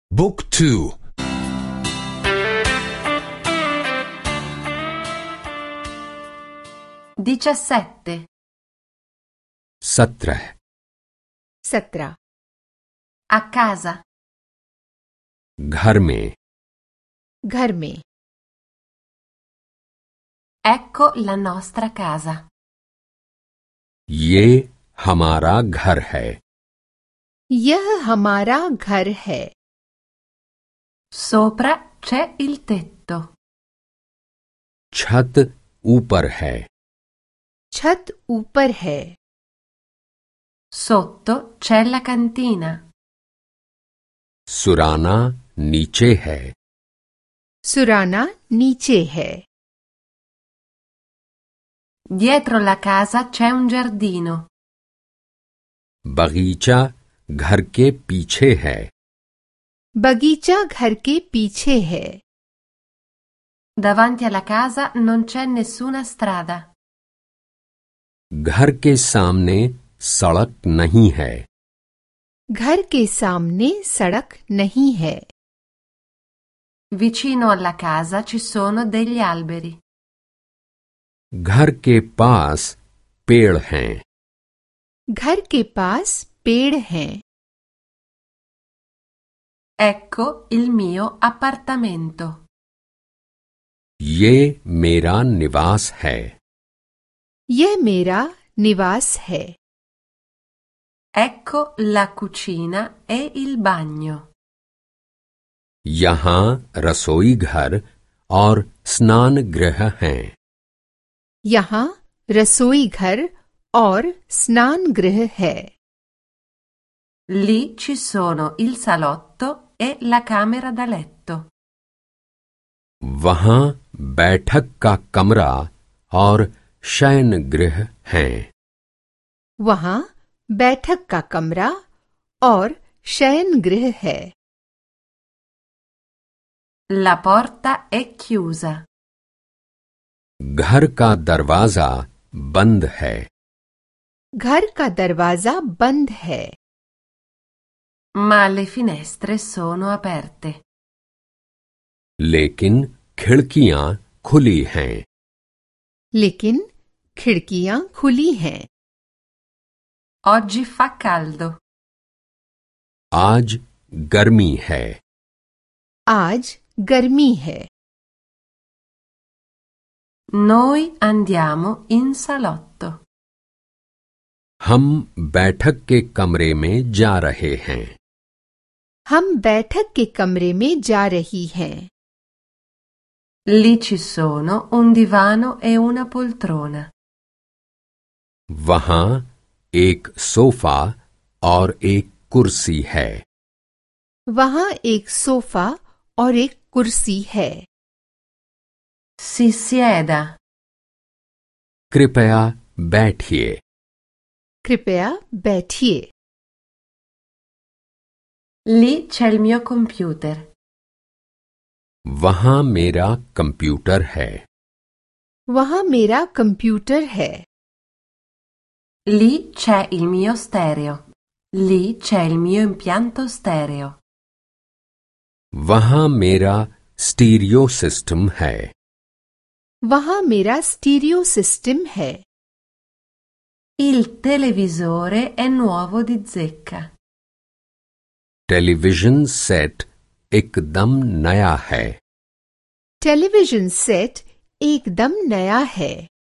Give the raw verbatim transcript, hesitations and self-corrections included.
Book two. diciassette. सत्रह सत्रह A casa. घर में घर में Ecco la nostra casa. ये हमारा घर है। यह हमारा घर है। Sopra c'è il tetto. छत ऊपर है। छत ऊपर है। Sotto c'è la cantina. Surana नीचे है। सुराना नीचे है। Dietro la casa c'è un giardino. बगीचा घर के पीछे है। बगीचा घर के पीछे है। Davanti alla casa non c'è nessuna strada. घर के सामने सड़क नहीं है। घर के सामने सड़क नहीं है। Vicino alla casa ci sono degli alberi. घर के पास पेड़ हैं। घर के पास पेड़ हैं। Ecco il mio appartamento. ये मेरा निवास है। यह मेरा निवास है। Ecco la cucina e il bagno. यहाँ रसोई घर और स्नान गृह हैं। यहाँ रसोई घर और स्नान गृह है। Lì ci sono il salotto e la camera da letto. वहाँ बैठक का कमरा और शयन गृह हैं। वहाँ बैठक का कमरा और शयन गृह है। La porta è chiusa. घर का दरवाजा बंद है। घर का दरवाजा बंद है। Ma le finestre sono aperte. लेकिन खिड़कियां खुली हैं। लेकिन खिड़कियां खुली हैं। Oggi fa caldo. आज गर्मी है। आज गर्मी है। Noi andiamo in salotto. हम बैठक के कमरे में जा रहे हैं। हम बैठक के कमरे में जा रही हैं। Lì ci sono un divano e una poltrona. वहाँ एक सोफा और एक कुर्सी है। वहाँ एक सोफा और एक कुर्सी है। Si sieda. कृपया बैठिए। कृपया बैठिए। Lì c'è il mio computer. वहाँ मेरा कंप्यूटर है। वहाँ मेरा कंप्यूटर है। Lì c'è il mio stereo. Lì c'è il mio impianto stereo. वहाँ मेरा स्टीरियो सिस्टम है। वहाँ मेरा स्टीरियो सिस्टम है। Il televisore è nuovo di zecca. Television set एकदम नया है। टेलीविजन सेट एकदम नया है।